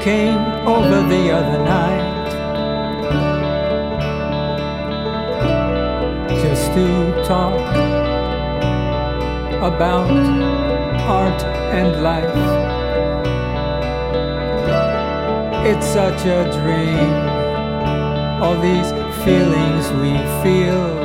came over the other night just to talk about art and life. It's such a dream, all these feelings we feel.